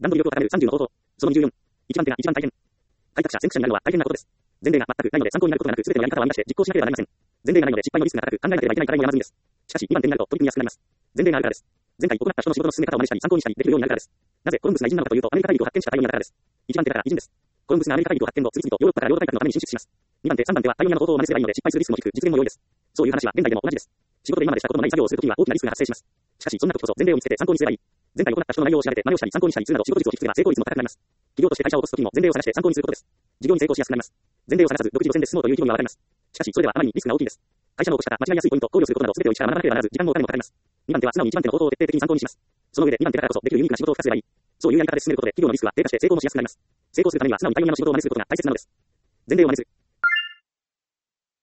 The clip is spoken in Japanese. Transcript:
段取り力を高める30の方法。その24。一番手が一番大変。開拓者、先駆者になるのは大変なことです。前例が全くないので参考になることがなく、すべてのやり方を編み出して実行しなければなりません。前例がないので失敗のリスクが高く、考えなければいけない課題も山積みです。しかし、2番手になると取り組みやすくなります。前例があるからです。前回行った人の仕事の進め方を真似したり参考にしたりできるようになるからです。なぜコロンブスが偉人なのかというと、アメリカ大陸を発見したパイオニアだからです。1番手だから偉人です。コロンブスがアメリカ大陸を発見後、次々とヨーロッパから領土開拓のために進出します。2番手、3番手はパイオニアの方法を真似すればいいので失敗するリスクも低く、実現も容易です。そういう話は現代でも同じです。仕事で今までしたことのない作業をするときには大きなリスクが発生します。しかし、そんな時こそ前例を見つけて参考にすればいい。前回行った人の内容を調べて真似をしたり参考にしたりするなど仕事術を引き継げば成功率も高くなります。企業として会社を起こすときにも前例を探して参考にすることです。事業に成功しやすくなります。前例を探さず独自路線で進もうという気分がわかります。しかし、それではあまりにリスクが大きいです。会社の起こし方、間違いやすいポイント、考慮することなど全てを一から学ばなければならず、時間もお金もかかります。2番手は素直に1番手の方法を徹底的に参考にします。その上で2番手だからこそできるユニークな仕事を2つすればいい。そういうやり方で進めることで企業のリスクは低下して成功もしやすくなります。成功するためには素直にパイオニアの仕事を真似することが大切なのです。前例を真似する。